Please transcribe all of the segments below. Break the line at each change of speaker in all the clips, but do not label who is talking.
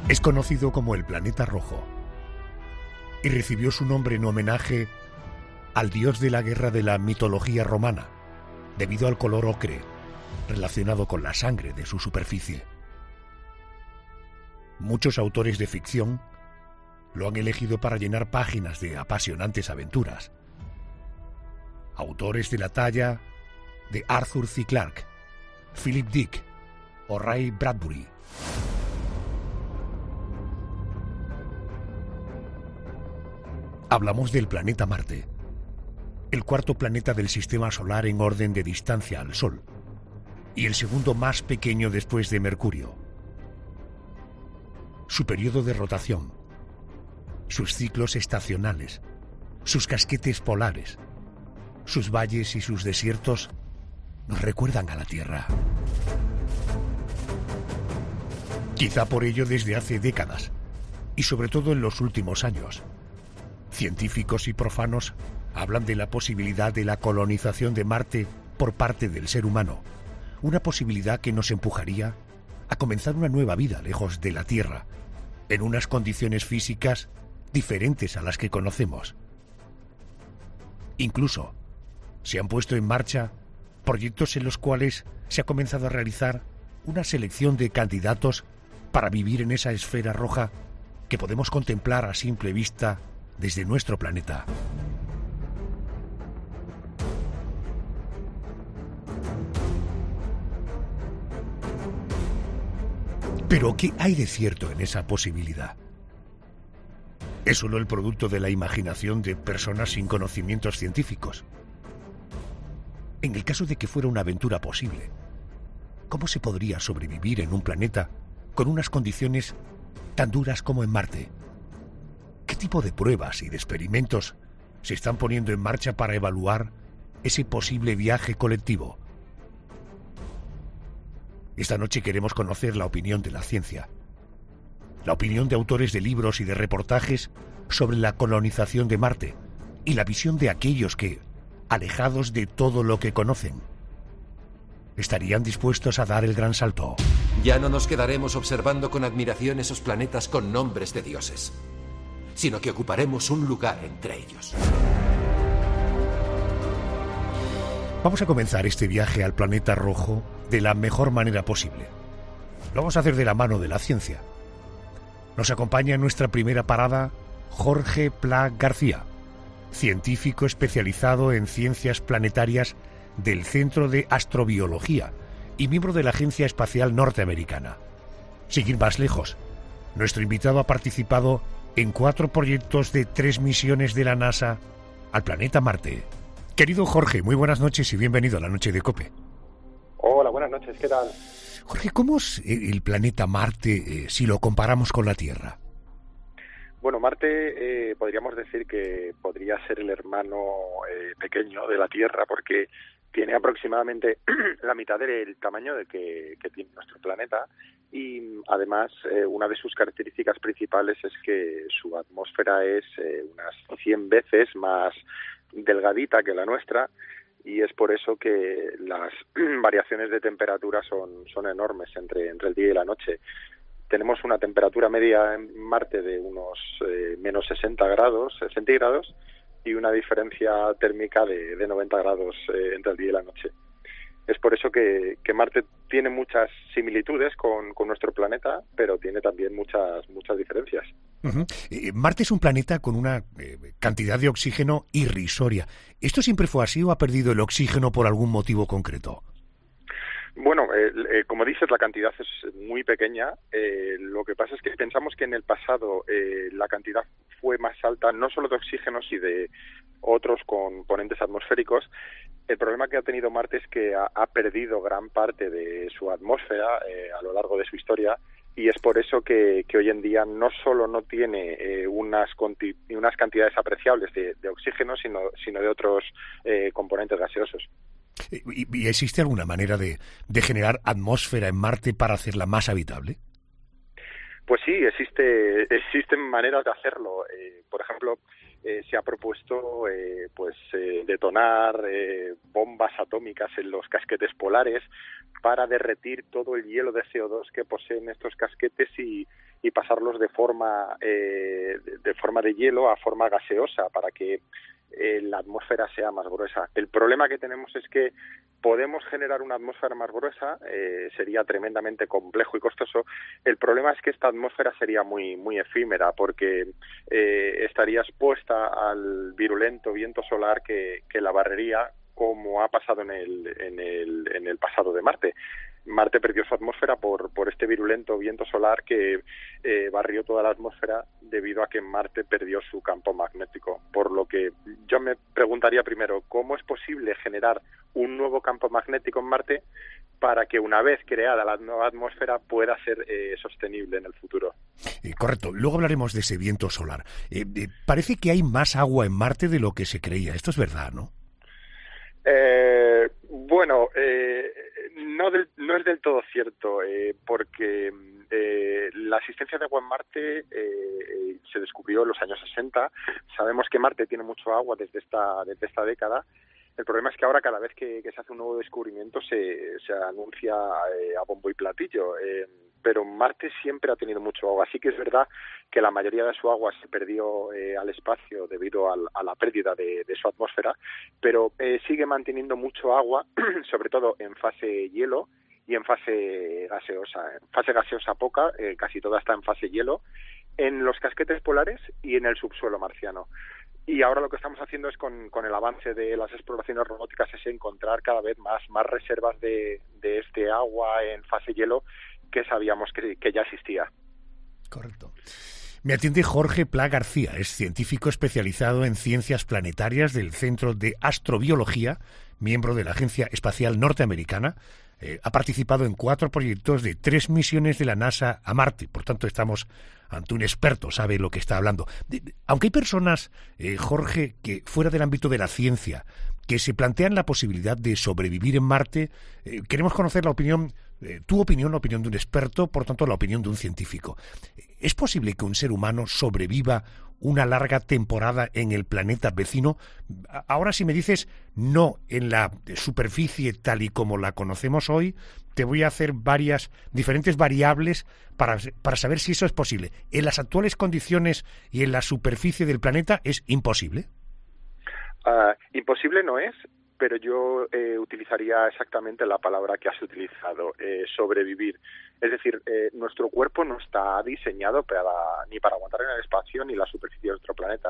Es conocido como el planeta rojo y recibió su nombre en homenaje al dios de la guerra de la mitología romana, debido al color ocre relacionado con la sangre de su superficie. Muchos autores de ficción lo han elegido para llenar páginas de apasionantes aventuras. Autores de la talla de Arthur C. Clarke, Philip Dick o Ray Bradbury. Hablamos del planeta Marte, el cuarto planeta del sistema solar en orden de distancia al Sol, y el segundo más pequeño después de Mercurio. Su periodo de rotación, sus ciclos estacionales, sus casquetes polares, sus valles y sus desiertos nos recuerdan a la Tierra. Quizá por ello desde hace décadas, y sobre todo en los últimos años, científicos y profanos hablan de la posibilidad de la colonización de Marte por parte del ser humano, una posibilidad que nos empujaría a comenzar una nueva vida lejos de la Tierra, en unas condiciones físicas diferentes a las que conocemos. Incluso se han puesto en marcha proyectos en los cuales se ha comenzado a realizar una selección de candidatos para vivir en esa esfera roja que podemos contemplar a simple vista desde nuestro planeta. Pero, ¿qué hay de cierto en esa posibilidad? ¿Es solo el producto de la imaginación de personas sin conocimientos científicos? En el caso de que fuera una aventura posible, ¿cómo se podría sobrevivir en un planeta con unas condiciones tan duras como en Marte? ¿Qué tipo de pruebas y de experimentos se están poniendo en marcha para evaluar ese posible viaje colectivo? Esta noche queremos conocer la opinión de la ciencia, la opinión de autores de libros y de reportajes sobre la colonización de Marte y la visión de aquellos que, alejados de todo lo que conocen, estarían dispuestos a dar el gran salto.
Ya no nos quedaremos observando con admiración esos planetas con nombres de dioses, sino que ocuparemos un lugar entre ellos.
Vamos a comenzar este viaje al planeta rojo de la mejor manera posible. Lo vamos a hacer de la mano de la ciencia. Nos acompaña en nuestra primera parada Jorge Pla García, científico especializado en ciencias planetarias del Centro de Astrobiología y miembro de la Agencia Espacial Norteamericana. Sin ir más lejos, nuestro invitado ha participado en 4 proyectos de 3 misiones de la NASA al planeta Marte. Querido Jorge, muy buenas noches y bienvenido a la Noche de COPE.
Hola, buenas noches, ¿qué tal?
Jorge, ¿cómo es el planeta Marte si lo comparamos con la Tierra?
Bueno, Marte podríamos decir que podría ser el hermano pequeño de la Tierra, porque tiene aproximadamente la mitad del tamaño que tiene nuestro planeta, y además una de sus características principales es que su atmósfera es unas 100 veces más delgadita que la nuestra, y es por eso que las variaciones de temperatura son enormes entre el día y la noche. Tenemos una temperatura media en Marte de unos menos 60 grados centígrados y una diferencia térmica de 90 grados entre el día y la noche. Es por eso que Marte tiene muchas similitudes con nuestro planeta, pero tiene también muchas diferencias.
Uh-huh. Marte es un planeta con una cantidad de oxígeno irrisoria. ¿Esto siempre fue así o ha perdido el oxígeno por algún motivo concreto?
Bueno, como dices, la cantidad es muy pequeña. Lo que pasa es que pensamos que en el pasado la cantidad fue más alta, no solo de oxígeno, sino de otros componentes atmosféricos. El problema que ha tenido Marte es que ha perdido gran parte de su atmósfera a lo largo de su historia, y es por eso que hoy en día no solo no tiene unas cantidades apreciables de oxígeno, sino de otros componentes gaseosos.
¿Y existe alguna manera de generar atmósfera en Marte para hacerla más habitable?
Pues sí, existen maneras de hacerlo. Por ejemplo, se ha propuesto detonar bombas atómicas en los casquetes polares para derretir todo el hielo de CO2 que poseen estos casquetes y pasarlos de forma de hielo a forma gaseosa para que la atmósfera sea más gruesa. El problema que tenemos es que podemos generar una atmósfera más gruesa, sería tremendamente complejo y costoso. El problema es que esta atmósfera sería muy efímera porque estaría expuesta al virulento viento solar que la barrería, como ha pasado en el pasado de Marte. Marte perdió su atmósfera por este virulento viento solar que barrió toda la atmósfera debido a que Marte perdió su campo magnético. Por lo que yo me preguntaría primero, ¿cómo es posible generar un nuevo campo magnético en Marte para que una vez creada la nueva atmósfera pueda ser sostenible en el futuro?
Correcto. Luego hablaremos de ese viento solar. Parece que hay más agua en Marte de lo que se creía. Esto es verdad, ¿no?
No es del todo cierto, porque la existencia de agua en Marte se descubrió en los años 60. Sabemos que Marte tiene mucho agua desde esta década. El problema es que ahora cada vez que se hace un nuevo descubrimiento se anuncia a bombo y platillo, pero Marte siempre ha tenido mucho agua. Sí que es verdad que la mayoría de su agua se perdió al espacio debido a la pérdida de su atmósfera, pero sigue manteniendo mucho agua, sobre todo en fase hielo y en fase gaseosa. En fase gaseosa poca, casi toda está en fase hielo, en los casquetes polares y en el subsuelo marciano. Y ahora lo que estamos haciendo es con el avance de las exploraciones robóticas es encontrar cada vez más reservas de este agua en fase hielo que sabíamos que ya existía.
Correcto. Me atiende Jorge Pla García, es científico especializado en ciencias planetarias del Centro de Astrobiología, miembro de la Agencia Espacial Norteamericana. Ha participado en 4 proyectos de 3 misiones de la NASA a Marte. Por tanto, estamos ante un experto, sabe lo que está hablando. Aunque hay personas, Jorge, que fuera del ámbito de la ciencia, que se plantean la posibilidad de sobrevivir en Marte, queremos conocer la opinión, tu opinión, la opinión de un experto, por tanto, la opinión de un científico. ¿Es posible que un ser humano sobreviva una larga temporada en el planeta vecino? Ahora, si me dices no en la superficie tal y como la conocemos hoy, te voy a hacer varias diferentes variables para saber si eso es posible. ¿En las actuales condiciones y en la superficie del planeta es imposible?
Imposible no es, pero yo utilizaría exactamente la palabra que has utilizado, sobrevivir. Es decir, nuestro cuerpo no está diseñado ni para aguantar en el espacio ni la superficie de otro planeta.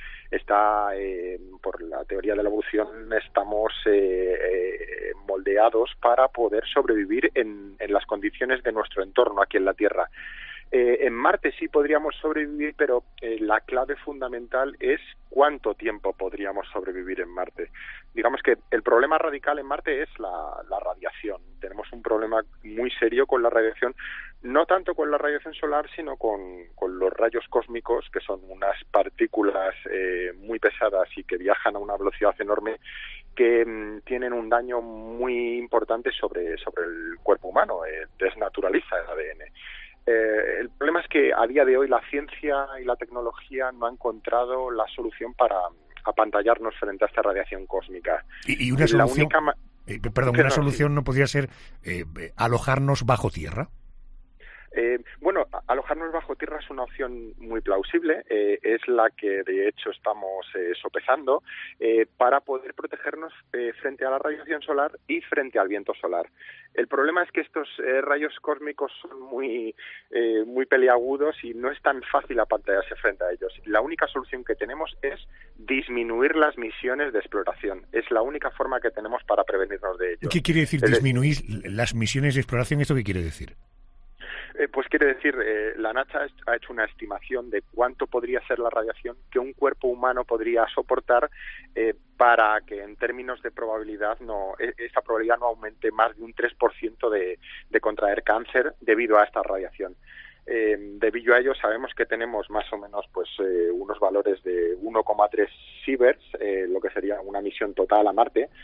Por la teoría de la evolución, estamos moldeados para poder sobrevivir en las condiciones de nuestro entorno aquí en la Tierra. En Marte sí podríamos sobrevivir, pero la clave fundamental es cuánto tiempo podríamos sobrevivir en Marte. Digamos que el problema radical en Marte es la radiación. Tenemos un problema muy serio con la radiación, no tanto con la radiación solar, sino con los rayos cósmicos, que son unas partículas muy pesadas y que viajan a una velocidad enorme, que tienen un daño muy importante sobre el cuerpo humano, desnaturaliza el ADN. El problema es que a día de hoy la ciencia y la tecnología no han encontrado la solución para apantallarnos frente a esta radiación cósmica.
Y una solución, una solución no podría ser alojarnos bajo tierra.
Alojarnos bajo tierra es una opción muy plausible, es la que de hecho estamos sopesando para poder protegernos frente a la radiación solar y frente al viento solar. El problema es que estos rayos cósmicos son muy peliagudos y no es tan fácil apantallarse frente a ellos. La única solución que tenemos es disminuir las misiones de exploración. Es la única forma que tenemos para prevenirnos de ellos.
¿Qué quiere decir disminuir las misiones de exploración? ¿Esto qué quiere decir?
Pues quiere decir, la NASA ha hecho una estimación de cuánto podría ser la radiación que un cuerpo humano podría soportar para que en términos de probabilidad esa probabilidad no aumente más de un 3% de contraer cáncer debido a esta radiación. Debido a ello sabemos que tenemos más o menos unos valores de 1,3 sieverts, lo que sería una misión total a Marte,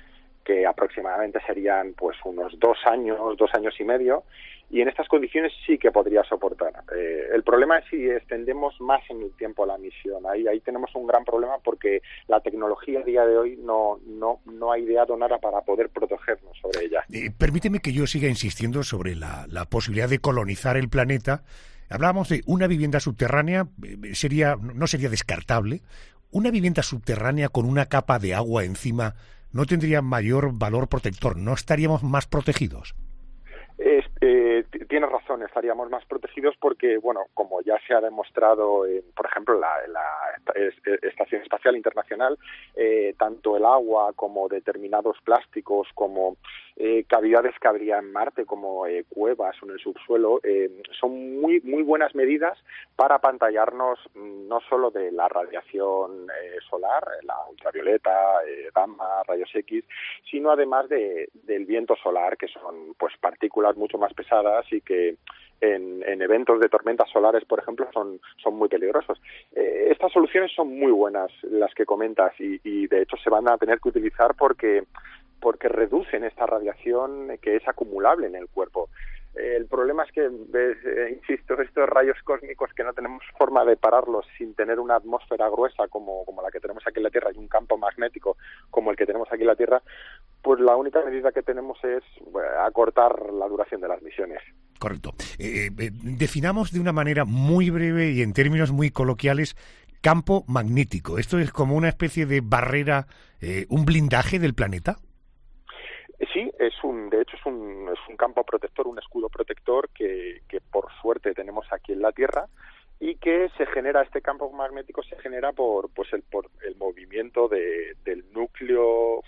que aproximadamente serían pues unos 2 años y medio, y en estas condiciones sí que podría soportar. El problema es si extendemos más en el tiempo la misión. Ahí tenemos un gran problema porque la tecnología a día de hoy no ha ideado nada para poder protegernos sobre ella.
Permíteme que yo siga insistiendo sobre la posibilidad de colonizar el planeta. Hablábamos de una vivienda subterránea, no sería descartable. Una vivienda subterránea con una capa de agua encima no tendría mayor valor protector, ¿no estaríamos más protegidos?
Tienes razón, estaríamos más protegidos porque, bueno, como ya se ha demostrado, por ejemplo, la Estación Espacial Internacional, tanto el agua como determinados plásticos, como cavidades que habría en Marte, como cuevas o en el subsuelo, son muy buenas medidas para apantallarnos no solo de la radiación solar, la ultravioleta, gamma, rayos X, sino además del viento solar, que son pues partículas mucho más pesadas y que en eventos de tormentas solares, por ejemplo, son muy peligrosos. Estas soluciones son muy buenas, las que comentas, y de hecho se van a tener que utilizar porque reducen esta radiación que es acumulable en el cuerpo. El problema es que, insisto, estos rayos cósmicos que no tenemos forma de pararlos sin tener una atmósfera gruesa como la que tenemos aquí en la Tierra y un campo magnético como el que tenemos aquí en la Tierra, pues la única medida que tenemos es acortar la duración de las misiones.
Correcto. Definamos de una manera muy breve y en términos muy coloquiales campo magnético. ¿Esto es como una especie de barrera, un blindaje del planeta?
Sí, de hecho es un campo protector, un escudo protector que por suerte tenemos aquí en la Tierra, y que este campo magnético se genera por el movimiento del núcleo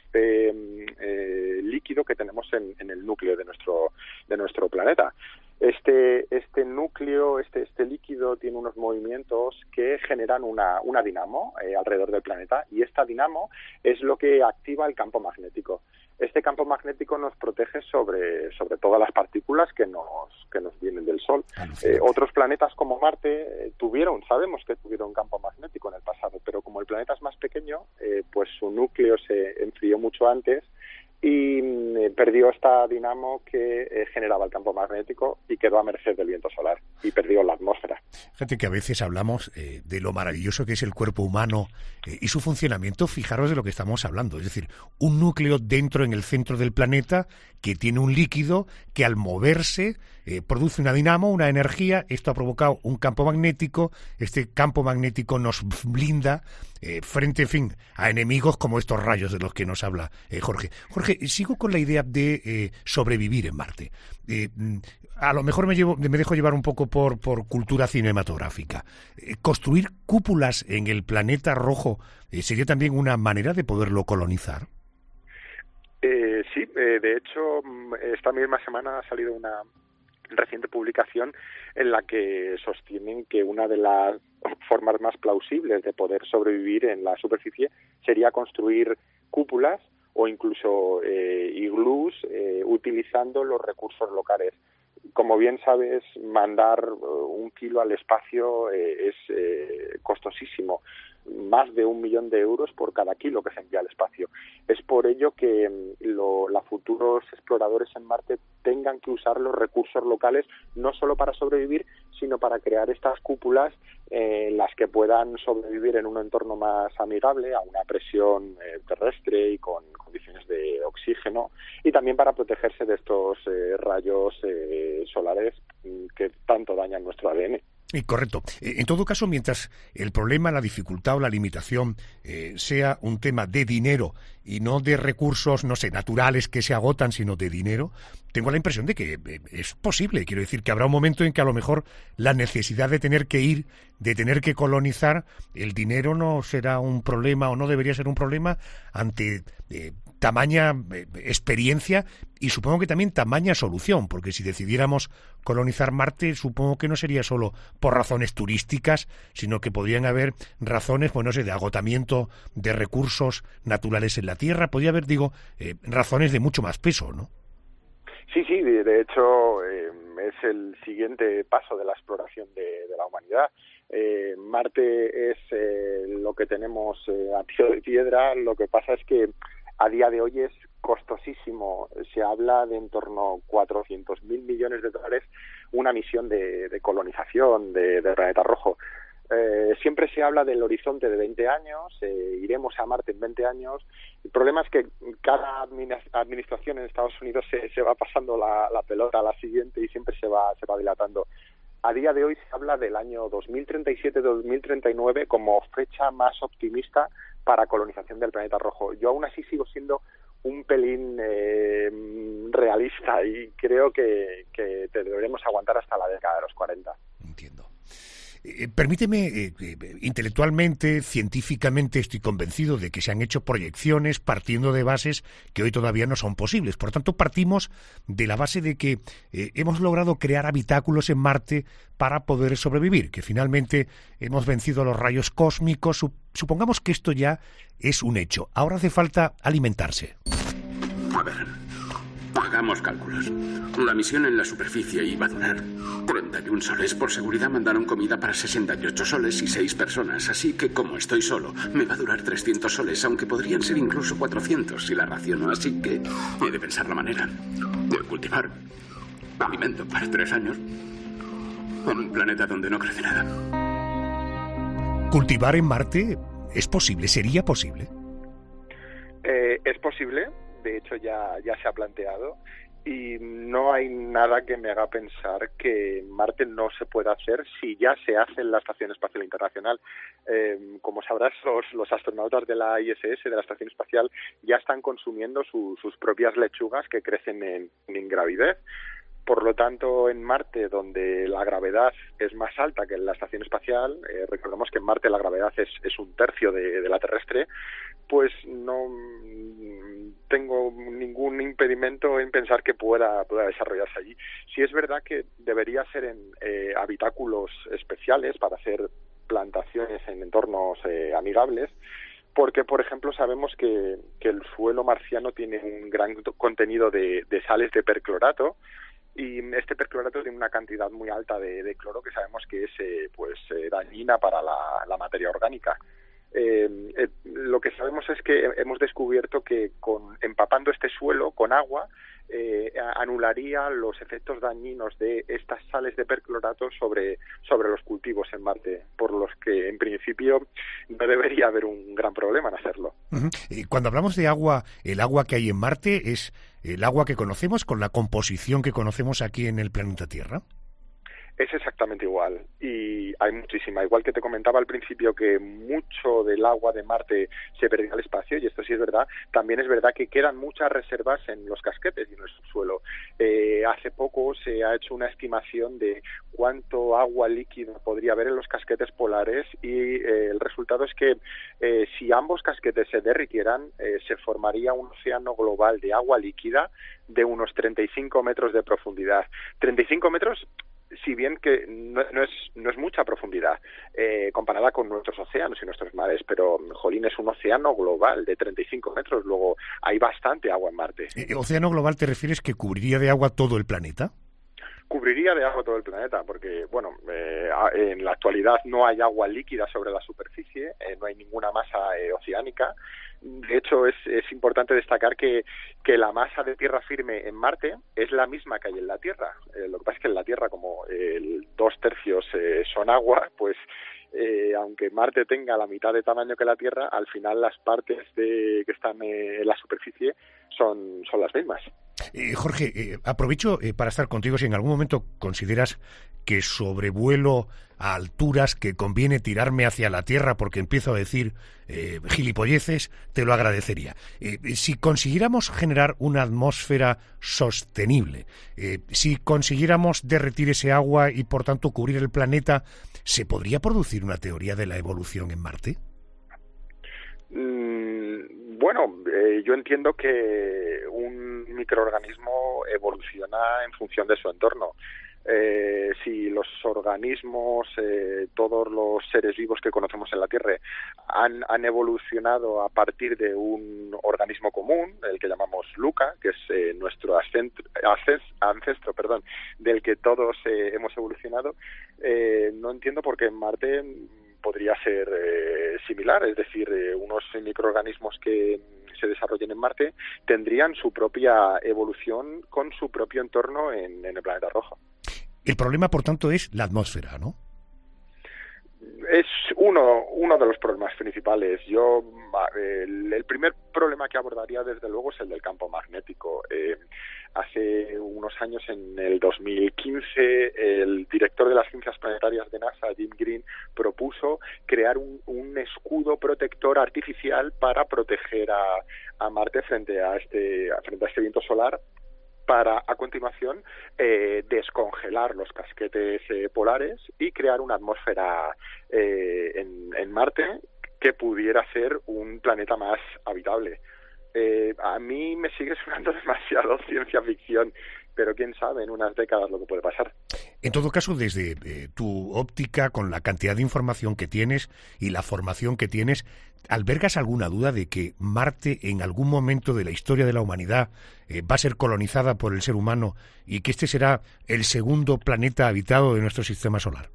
líquido que tenemos en el núcleo de nuestro planeta. Este núcleo, este líquido tiene unos movimientos que generan una dinamo alrededor del planeta, y esta dinamo es lo que activa el campo magnético. Este campo magnético nos protege sobre todas las partículas que nos vienen del Sol. Otros planetas como Marte sabemos que tuvieron campo magnético en el pasado, pero como el planeta es más pequeño, pues su núcleo se enfrió mucho antes y perdió esta dinamo que generaba el campo magnético y quedó a merced del viento solar y perdió la atmósfera.
Fíjate que a veces hablamos de lo maravilloso que es el cuerpo humano y su funcionamiento. Fijaros de lo que estamos hablando, es decir, un núcleo dentro en el centro del planeta que tiene un líquido que al moverse produce una dinamo, una energía. Esto ha provocado un campo magnético. Este campo magnético nos blinda frente, en fin, a enemigos como estos rayos de los que nos habla Jorge. Jorge, sigo con la idea de sobrevivir en Marte. A lo mejor me dejo llevar un poco por cultura cinematográfica. ¿Construir cúpulas en el planeta rojo sería también una manera de poderlo colonizar?
Sí, de hecho, esta misma semana ha salido una reciente publicación en la que sostienen que una de las formas más plausibles de poder sobrevivir en la superficie sería construir cúpulas o incluso iglús utilizando los recursos locales. Como bien sabes, mandar 1 kilo al espacio es costosísimo, más de 1 millón de euros por cada kilo que se envía al espacio. Es por ello que los futuros exploradores en Marte tengan que usar los recursos locales no solo para sobrevivir, sino para crear estas cúpulas en las que puedan sobrevivir en un entorno más amigable a una presión terrestre y con condiciones de oxígeno, y también para protegerse de estos rayos solares que tanto dañan nuestro ADN.
Correcto. En todo caso, mientras el problema, la dificultad o la limitación sea un tema de dinero y no de recursos, no sé, naturales que se agotan, sino de dinero, tengo la impresión de que es posible. Quiero decir que habrá un momento en que a lo mejor la necesidad de tener que ir, de tener que colonizar, el dinero no será un problema o no debería ser un problema ante tamaña experiencia y supongo que también tamaña solución, porque si decidiéramos colonizar Marte, supongo que no sería solo por razones turísticas, sino que podrían haber razones, pues no sé, de agotamiento de recursos naturales en la Tierra. Podría haber, razones de mucho más peso, ¿no?
Sí, de hecho es el siguiente paso de la exploración de la humanidad. Marte es lo que tenemos a tiro de piedra. Lo que pasa es que a día de hoy es costosísimo. Se habla de en torno a 400.000 millones de dólares una misión de colonización del planeta rojo. Siempre se habla del horizonte de 20 años, iremos a Marte en 20 años. El problema es que cada administración en Estados Unidos se va pasando la pelota a la siguiente y siempre se va dilatando. A día de hoy se habla del año 2037-2039 como fecha más optimista para colonización del planeta rojo. Yo aún así sigo siendo un pelín realista y creo que deberemos aguantar hasta la década de los 40.
Entiendo. Permíteme, intelectualmente, científicamente, estoy convencido de que se han hecho proyecciones partiendo de bases que hoy todavía no son posibles. Por tanto, partimos de la base de que hemos logrado crear habitáculos en Marte para poder sobrevivir, que finalmente hemos vencido los rayos cósmicos. Supongamos que esto ya es un hecho. Ahora hace falta alimentarse.
A ver, hagamos cálculos. La misión en la superficie iba a durar 31 soles. Por seguridad mandaron comida para 68 soles y 6 personas. Así que, como estoy solo, me va a durar 300 soles, aunque podrían ser incluso 400 si la raciono. Así que he de pensar la manera de cultivar alimento para 3 años en un planeta donde no crece nada.
¿Cultivar en Marte es posible? ¿Sería posible?
Es posible. De hecho, ya se ha planteado y no hay nada que me haga pensar que en Marte no se pueda hacer si ya se hace en la Estación Espacial Internacional. Como sabrás, los astronautas de la ISS, de la Estación Espacial, ya están consumiendo sus propias lechugas que crecen en ingravidez. Por lo tanto, en Marte, donde la gravedad es más alta que en la Estación Espacial, recordemos que en Marte la gravedad es un tercio de la terrestre, pues no tengo ningún impedimento en pensar que pueda desarrollarse allí. Sí es verdad que debería ser en habitáculos especiales para hacer plantaciones en entornos amigables, porque, por ejemplo, sabemos que el suelo marciano tiene un gran contenido de sales de perclorato, y este perclorato tiene una cantidad muy alta de cloro que sabemos que es dañina para la materia orgánica. Lo que sabemos es que hemos descubierto que empapando este suelo con agua anularía los efectos dañinos de estas sales de perclorato sobre los cultivos en Marte, por los que en principio no debería haber un gran problema en hacerlo.
Uh-huh. Cuando hablamos de agua, el agua que hay en Marte es el agua que conocemos con la composición que conocemos aquí en el planeta Tierra.
Es exactamente igual y hay muchísima. Igual que te comentaba al principio que mucho del agua de Marte se perdió al espacio, y esto sí es verdad, también es verdad que quedan muchas reservas en los casquetes y en el subsuelo. Hace poco se ha hecho una estimación de cuánto agua líquida podría haber en los casquetes polares y el resultado es que si ambos casquetes se derritieran, se formaría un océano global de agua líquida de unos 35 metros de profundidad. 35 metros... si bien que no es mucha profundidad comparada con nuestros océanos y nuestros mares, pero, jolín, es un océano global de 35 metros, luego hay bastante agua en Marte.
¿Océano global te refieres que cubriría de agua todo el planeta?
Cubriría de agua todo el planeta, porque, bueno, en la actualidad no hay agua líquida sobre la superficie, no hay ninguna masa oceánica. De hecho, es importante destacar que la masa de tierra firme en Marte es la misma que hay en la Tierra. Lo que pasa es que en la Tierra, como 2/3 son agua, pues aunque Marte tenga la mitad de tamaño que la Tierra, al final las partes que están en la superficie son las mismas.
Jorge, aprovecho para estar contigo. Si en algún momento consideras que sobrevuelo a alturas que conviene tirarme hacia la Tierra porque empiezo a decir gilipolleces, te lo agradecería. Si consiguiéramos generar una atmósfera sostenible, si consiguiéramos derretir ese agua y por tanto cubrir el planeta, ¿se podría producir una teoría de la evolución en Marte?
Bueno, yo entiendo que un microorganismo evoluciona en función de su entorno. Si los organismos, todos los seres vivos que conocemos en la Tierra han evolucionado a partir de un organismo común, el que llamamos LUCA, que es nuestro ancestro, del que todos hemos evolucionado, no entiendo por qué en Marte podría ser similar, es decir, unos microorganismos que que se desarrollen en Marte tendrían su propia evolución con su propio entorno en el planeta rojo.
El problema, por tanto, es la atmósfera, ¿no?
Es uno de los problemas principales. El primer problema que abordaría, desde luego, es el del campo magnético. Hace unos años, en el 2015, el director de las ciencias planetarias de NASA, Jim Green, propuso crear un escudo protector artificial para proteger a Marte frente a este viento solar, para a continuación descongelar los casquetes polares y crear una atmósfera en Marte que pudiera ser un planeta más habitable. A mí me sigue sonando demasiado ciencia ficción, pero quién sabe en unas décadas lo que puede pasar.
En todo caso, desde tu óptica, con la cantidad de información que tienes y la formación que tienes, ¿albergas alguna duda de que Marte en algún momento de la historia de la humanidad va a ser colonizada por el ser humano y que este será el segundo planeta habitado de nuestro sistema solar?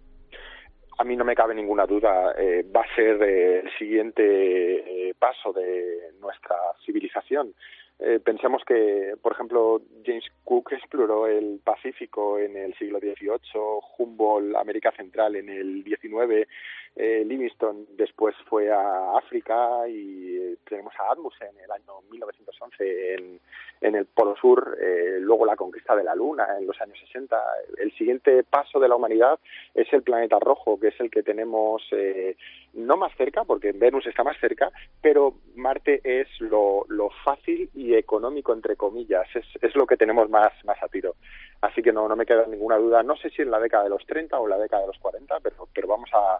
A mí no me cabe ninguna duda. Va a ser el siguiente paso de nuestra civilización. Pensemos que, por ejemplo, James Cook exploró el Pacífico en el siglo XVIII, Humboldt América Central en el XIX, Livingstone después fue a África y tenemos a Amundsen en el año 1911 en el Polo Sur, luego la conquista de la Luna en los años 60. El siguiente paso de la humanidad es el planeta rojo, que es el que tenemos no más cerca, porque Venus está más cerca, pero Marte es lo fácil y económico, entre comillas, es lo que tenemos más a tiro. Así que no me queda ninguna duda, no sé si en la década de los 30 o en la década de los 40, pero vamos a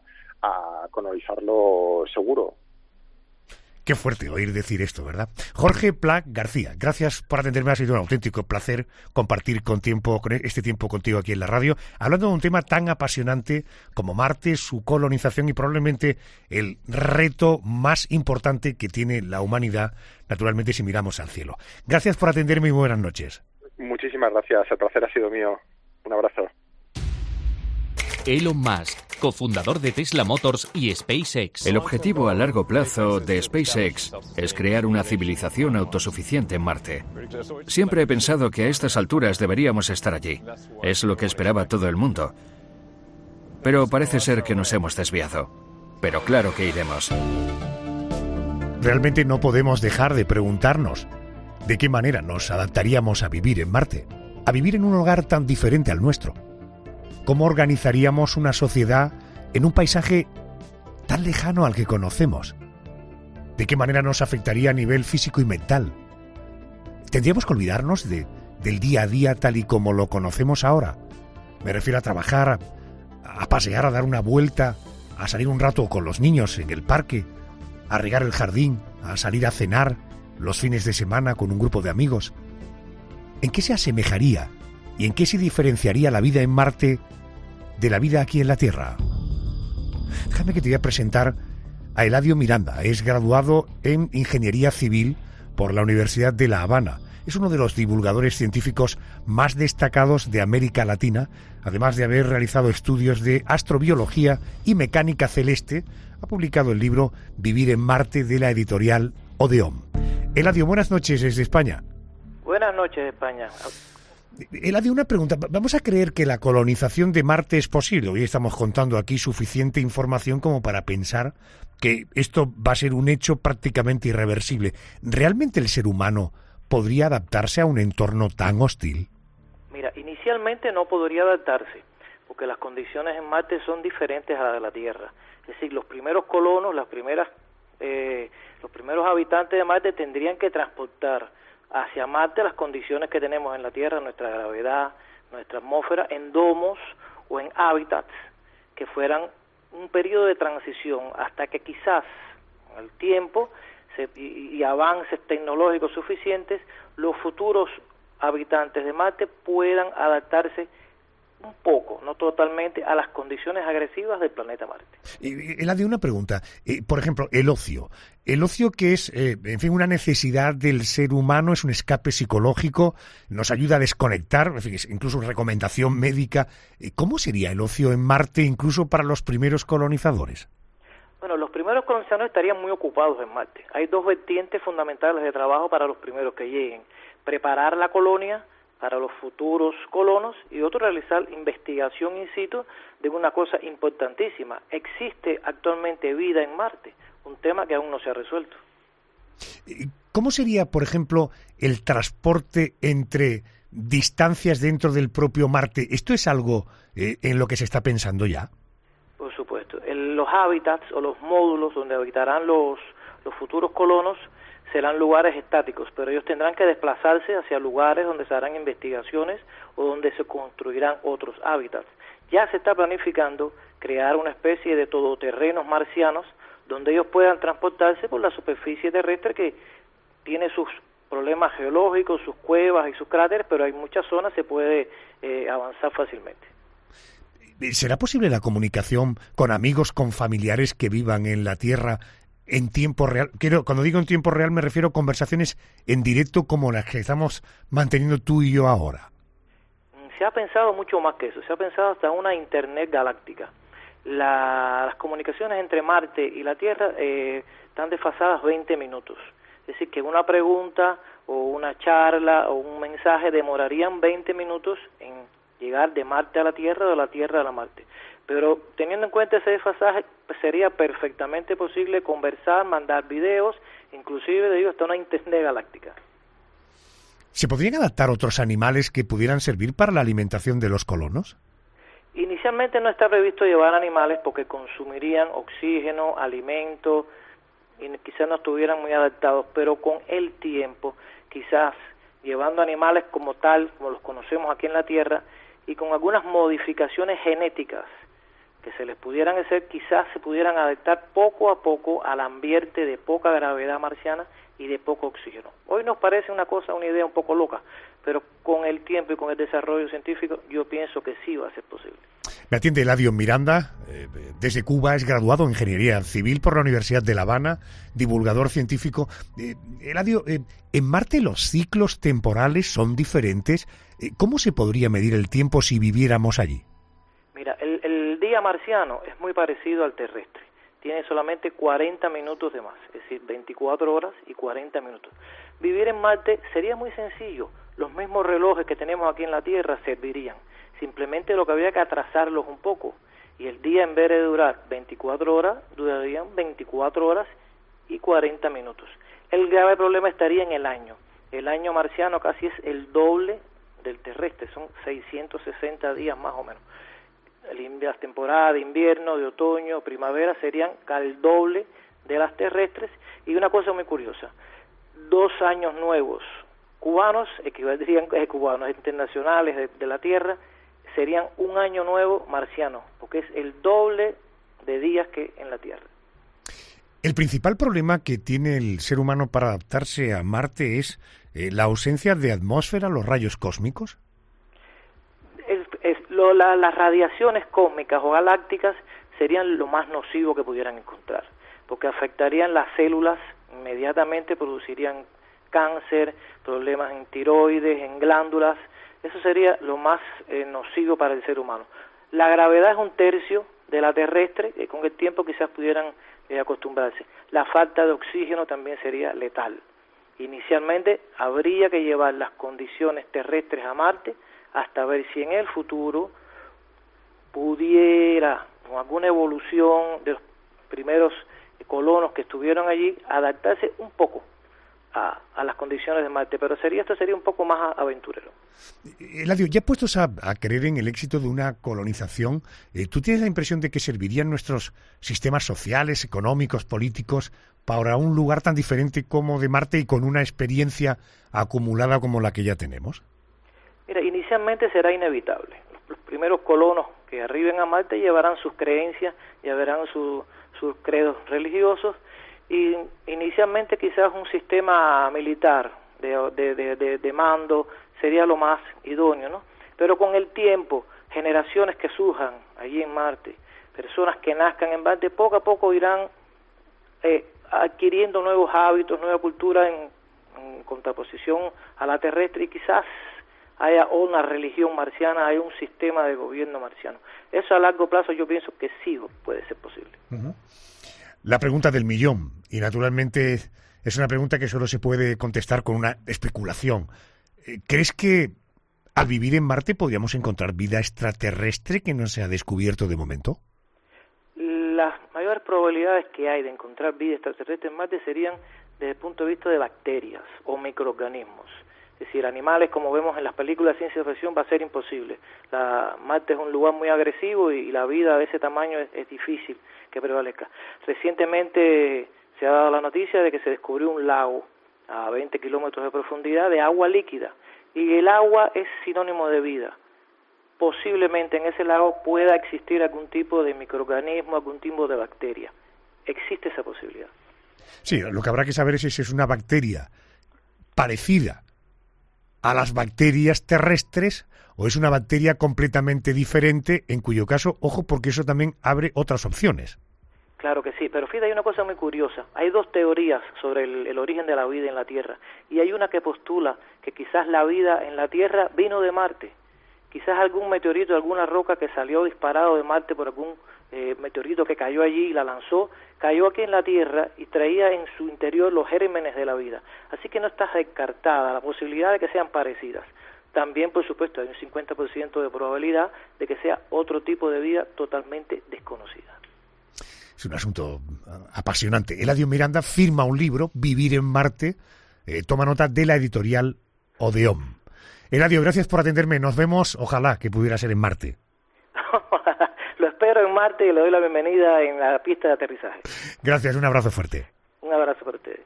colonizarlo seguro.
Qué fuerte oír decir esto, ¿verdad? Jorge Pla García, gracias por atenderme, ha sido un auténtico placer compartir con este tiempo contigo aquí en la radio, hablando de un tema tan apasionante como Marte, su colonización y probablemente el reto más importante que tiene la humanidad, naturalmente, si miramos al cielo. Gracias por atenderme y buenas noches.
Muchísimas gracias, el placer ha sido mío. Un abrazo.
Elon Musk, cofundador de Tesla Motors y SpaceX.
El objetivo a largo plazo de SpaceX es crear una civilización autosuficiente en Marte. Siempre he pensado que a estas alturas deberíamos estar allí. Es lo que esperaba todo el mundo. Pero parece ser que nos hemos desviado. Pero claro que iremos.
Realmente no podemos dejar de preguntarnos de qué manera nos adaptaríamos a vivir en Marte, a vivir en un hogar tan diferente al nuestro. ¿Cómo organizaríamos una sociedad en un paisaje tan lejano al que conocemos? ¿De qué manera nos afectaría a nivel físico y mental? ¿Tendríamos que olvidarnos del día a día tal y como lo conocemos ahora? Me refiero a trabajar, a pasear, a dar una vuelta, a salir un rato con los niños en el parque, a regar el jardín, a salir a cenar los fines de semana con un grupo de amigos. ¿En qué se asemejaría y en qué se diferenciaría la vida en Marte de la vida aquí en la Tierra? Déjame que te voy a presentar a Eladio Miranda. Es graduado en Ingeniería Civil por la Universidad de La Habana. Es uno de los divulgadores científicos más destacados de América Latina, además de haber realizado estudios de astrobiología y mecánica celeste. Ha publicado el libro Vivir en Marte, de la editorial Odeón. Eladio, buenas noches desde España.
Buenas noches, España.
Eladio, una pregunta. ¿Vamos a creer que la colonización de Marte es posible? Hoy estamos contando aquí suficiente información como para pensar que esto va a ser un hecho prácticamente irreversible. ¿Realmente el ser humano podría adaptarse a un entorno tan hostil?
Mira, inicialmente no podría adaptarse, porque las condiciones en Marte son diferentes a las de la Tierra. Es decir, los primeros colonos, los primeros habitantes de Marte tendrían que transportar hacia Marte las condiciones que tenemos en la Tierra, nuestra gravedad, nuestra atmósfera, en domos o en hábitats que fueran un periodo de transición hasta que quizás con el tiempo y avances tecnológicos suficientes, los futuros habitantes de Marte puedan adaptarse un poco, no totalmente, a las condiciones agresivas del planeta Marte.
Eladio, una pregunta. Por ejemplo, el ocio. El ocio, que es, en fin, una necesidad del ser humano, es un escape psicológico, nos ayuda a desconectar, en fin, es incluso una recomendación médica. ¿Cómo sería el ocio en Marte, incluso para los primeros colonizadores?
Bueno, los primeros colonizadores estarían muy ocupados en Marte. Hay dos vertientes fundamentales de trabajo para los primeros que lleguen: preparar la colonia para los futuros colonos, y otro, realizar investigación in situ de una cosa importantísima: ¿existe actualmente vida en Marte? Un tema que aún no se ha resuelto.
¿Cómo sería, por ejemplo, el transporte entre distancias dentro del propio Marte? ¿Esto es algo en lo que se está pensando ya?
Por supuesto. Los hábitats o los módulos donde habitarán los futuros colonos serán lugares estáticos, pero ellos tendrán que desplazarse hacia lugares donde se harán investigaciones o donde se construirán otros hábitats. Ya se está planificando crear una especie de todoterrenos marcianos donde ellos puedan transportarse por la superficie terrestre, que tiene sus problemas geológicos, sus cuevas y sus cráteres, pero hay muchas zonas se puede avanzar fácilmente.
¿Será posible la comunicación con amigos, con familiares que vivan en la Tierra en tiempo real? Cuando digo en tiempo real me refiero a conversaciones en directo como las que estamos manteniendo tú y yo ahora.
Se ha pensado mucho más que eso, se ha pensado hasta una Internet galáctica. Las comunicaciones entre Marte y la Tierra están desfasadas 20 minutos. Es decir, que una pregunta o una charla o un mensaje demorarían 20 minutos en llegar de Marte a la Tierra o de la Tierra a la Marte. Pero teniendo en cuenta ese desfasaje, sería perfectamente posible conversar, mandar videos, inclusive, digo, hasta una Internet galáctica.
¿Se podrían adaptar otros animales que pudieran servir para la alimentación de los colonos?
Inicialmente no está previsto llevar animales porque consumirían oxígeno, alimento, y quizás no estuvieran muy adaptados, pero con el tiempo, quizás llevando animales como tal, como los conocemos aquí en la Tierra, y con algunas modificaciones genéticas que se les pudieran hacer, quizás se pudieran adaptar poco a poco al ambiente de poca gravedad marciana y de poco oxígeno. Hoy nos parece una idea un poco loca, pero con el tiempo y con el desarrollo científico yo pienso que sí va a ser posible.
Me atiende Eladio Miranda, desde Cuba, es graduado en Ingeniería Civil por la Universidad de La Habana, divulgador científico. Eladio, ¿en Marte los ciclos temporales son diferentes? ¿Cómo se podría medir el tiempo si viviéramos allí?
Mira, el día marciano es muy parecido al terrestre. Tiene solamente 40 minutos de más, es decir, 24 horas y 40 minutos. Vivir en Marte sería muy sencillo. Los mismos relojes que tenemos aquí en la Tierra servirían. Simplemente lo que había que atrasarlos un poco. Y el día, en vez de durar 24 horas, durarían 24 horas y 40 minutos. El grave problema estaría en el año. El año marciano casi es el doble del terrestre, son 660 días más o menos. Las temporadas de invierno, de otoño, primavera serían el doble de las terrestres. Y una cosa muy curiosa, 2 años nuevos cubanos, equivaldrían cubanos internacionales de la Tierra, serían un año nuevo marciano, porque es el doble de días que en la Tierra.
El principal problema que tiene el ser humano para adaptarse a Marte es la ausencia de atmósfera, los rayos cósmicos.
Las radiaciones cósmicas o galácticas serían lo más nocivo que pudieran encontrar, porque afectarían las células, inmediatamente producirían cáncer, problemas en tiroides, en glándulas. Eso sería lo más nocivo para el ser humano. La gravedad es 1/3 de la terrestre, y con el tiempo quizás pudieran acostumbrarse. La falta de oxígeno también sería letal. Inicialmente habría que llevar las condiciones terrestres a Marte hasta ver si en el futuro pudiera, con alguna evolución de los primeros colonos que estuvieron allí, adaptarse un poco a las condiciones de Marte, pero esto sería un poco más aventurero.
Eladio, ya puestos a creer en el éxito de una colonización, ¿tú tienes la impresión de que servirían nuestros sistemas sociales, económicos, políticos para un lugar tan diferente como de Marte y con una experiencia acumulada como la que ya tenemos?
Mira, inicialmente será inevitable. Los primeros colonos que arriben a Marte llevarán sus creencias, llevarán sus credos religiosos, y inicialmente quizás un sistema militar de mando sería lo más idóneo, ¿no? Pero con el tiempo, generaciones que surjan allí en Marte, personas que nazcan en Marte, poco a poco irán adquiriendo nuevos hábitos, nueva cultura en contraposición a la terrestre, y quizás haya una religión marciana, haya un sistema de gobierno marciano. Eso a largo plazo yo pienso que sí puede ser posible.
Uh-huh. La pregunta del millón, y naturalmente es una pregunta que solo se puede contestar con una especulación. ¿Crees que al vivir en Marte podríamos encontrar vida extraterrestre que no se ha descubierto de momento?
Las mayores probabilidades que hay de encontrar vida extraterrestre en Marte serían desde el punto de vista de bacterias o microorganismos. Es decir, animales como vemos en las películas de ciencia ficción va a ser imposible. Marte es un lugar muy agresivo y la vida de ese tamaño es difícil que prevalezca. Recientemente se ha dado la noticia de que se descubrió un lago a 20 kilómetros de profundidad de agua líquida y el agua es sinónimo de vida. Posiblemente en ese lago pueda existir algún tipo de microorganismo, algún tipo de bacteria. Existe esa posibilidad.
Sí, lo que habrá que saber es si es una bacteria parecida a las bacterias terrestres o es una bacteria completamente diferente, en cuyo caso, ojo, porque eso también abre otras opciones.
Claro que sí, pero fíjate, hay una cosa muy curiosa. Hay dos teorías sobre el origen de la vida en la Tierra, y hay una que postula que quizás la vida en la Tierra vino de Marte. Quizás algún meteorito, alguna roca que salió disparado de Marte por algún meteorito que cayó allí y la lanzó, cayó aquí en la Tierra y traía en su interior los gérmenes de la vida. Así que no está descartada la posibilidad de que sean parecidas. También, por supuesto, hay un 50% de probabilidad de que sea otro tipo de vida totalmente desconocida.
Es un asunto apasionante. Eladio Miranda firma un libro, Vivir en Marte, toma nota de la editorial Odeón. Eladio, gracias por atenderme. Nos vemos, ojalá que pudiera ser en Marte.
Lo espero en Marte y le doy la bienvenida en la pista de aterrizaje.
Gracias, un abrazo fuerte.
Un abrazo para ustedes.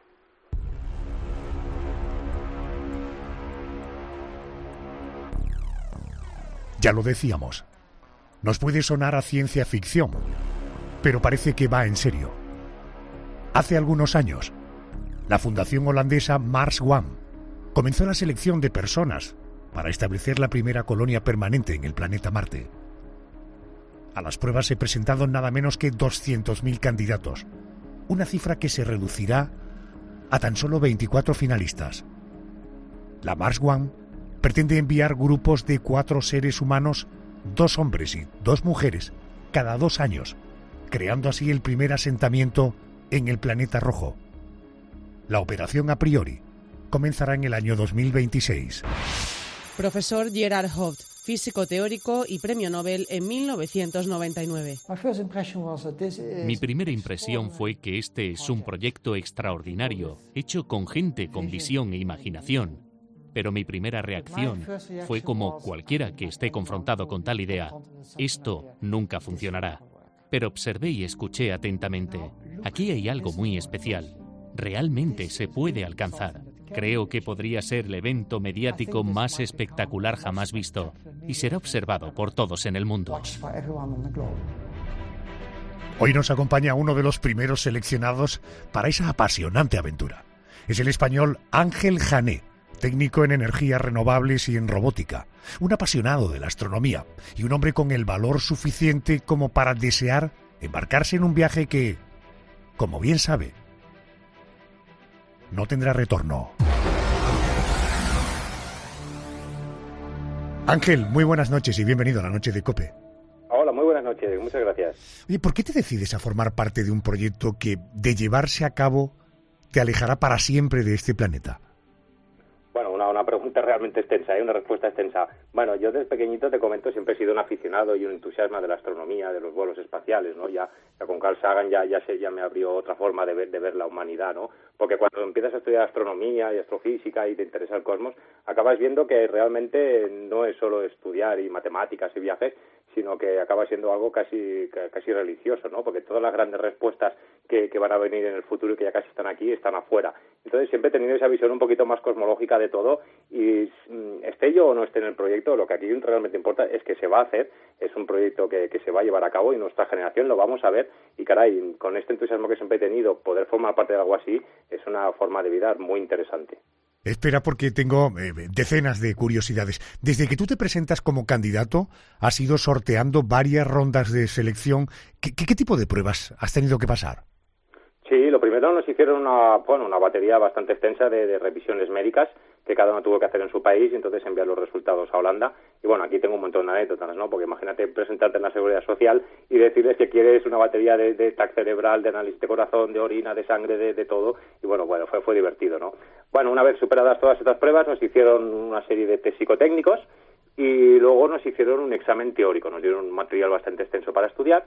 Ya lo decíamos, nos puede sonar a ciencia ficción, pero parece que va en serio. Hace algunos años, la fundación holandesa Mars One comenzó la selección de personas para establecer la primera colonia permanente en el planeta Marte. A las pruebas se presentaron nada menos que 200.000 candidatos, una cifra que se reducirá a tan solo 24 finalistas. La Mars One pretende enviar grupos de 4 seres humanos, 2 hombres y 2 mujeres, cada 2 años, creando así el primer asentamiento en el planeta rojo. La operación a priori comenzará en el año 2026.
Profesor Gerard Haupt, físico teórico y premio Nobel en 1999.
Mi primera impresión fue que este es un proyecto extraordinario, hecho con gente con visión e imaginación. Pero mi primera reacción fue como cualquiera que esté confrontado con tal idea: esto nunca funcionará. Pero observé y escuché atentamente. Aquí hay algo muy especial. Realmente se puede alcanzar. Creo que podría ser el evento mediático más espectacular jamás visto y será observado por todos en el mundo.
Hoy nos acompaña uno de los primeros seleccionados para esa apasionante aventura. Es el español Ángel Jané, técnico en energías renovables y en robótica, un apasionado de la astronomía y un hombre con el valor suficiente como para desear embarcarse en un viaje que, como bien sabe, no tendrá retorno. Ángel, muy buenas noches y bienvenido a la Noche de COPE.
Hola, muy buenas noches, muchas gracias.
Oye, ¿por qué te decides a formar parte de un proyecto que, de llevarse a cabo, te alejará para siempre de este planeta?
Bueno, una pregunta realmente extensa, una respuesta extensa. Bueno, yo desde pequeñito, te comento, siempre he sido un aficionado y un entusiasma de la astronomía, de los vuelos espaciales, ¿no? Ya con Carl Sagan ya me abrió otra forma de ver la humanidad, ¿no? Porque cuando empiezas a estudiar astronomía y astrofísica y te interesa el cosmos, acabas viendo que realmente no es solo estudiar y matemáticas y viajes, sino que acaba siendo algo casi religioso, ¿no? Porque todas las grandes respuestas que van a venir en el futuro y que ya casi están aquí, están afuera. Entonces siempre he tenido esa visión un poquito más cosmológica de todo, y esté yo o no esté en el proyecto, lo que aquí realmente importa es que se va a hacer, es un proyecto que se va a llevar a cabo y nuestra generación lo vamos a ver, y caray, con este entusiasmo que siempre he tenido, poder formar parte de algo así es una forma de vida muy interesante.
Espera, porque tengo decenas de curiosidades. Desde que tú te presentas como candidato, has ido sorteando varias rondas de selección. ¿Qué tipo de pruebas has tenido que pasar?
Sí, lo primero nos hicieron una batería bastante extensa de revisiones médicas, que cada uno tuvo que hacer en su país y entonces enviar los resultados a Holanda. Y bueno, aquí tengo un montón de anécdotas, ¿no? Porque imagínate presentarte en la Seguridad Social y decirles que quieres una batería de TAC cerebral, de análisis de corazón, de orina, de sangre, de todo. Y bueno, fue divertido, ¿no? Bueno, una vez superadas todas estas pruebas, nos hicieron una serie de test psicotécnicos y luego nos hicieron un examen teórico. Nos dieron un material bastante extenso para estudiar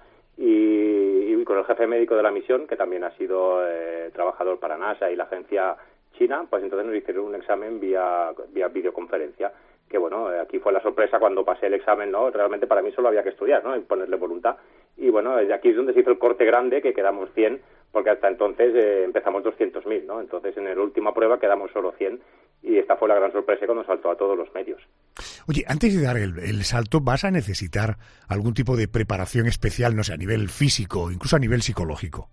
y con el jefe médico de la misión, que también ha sido trabajador para NASA y la agencia china, pues entonces nos hicieron un examen vía videoconferencia, que bueno, aquí fue la sorpresa cuando pasé el examen, ¿no? Realmente para mí solo había que estudiar, ¿no? Y ponerle voluntad. Y bueno, aquí es donde se hizo el corte grande, que quedamos 100, porque hasta entonces empezamos 200.000, ¿no? Entonces en la última prueba quedamos solo 100 y esta fue la gran sorpresa cuando saltó a todos los medios.
Oye, antes de dar el salto, ¿vas a necesitar algún tipo de preparación especial, no sé, a nivel físico, incluso a nivel psicológico?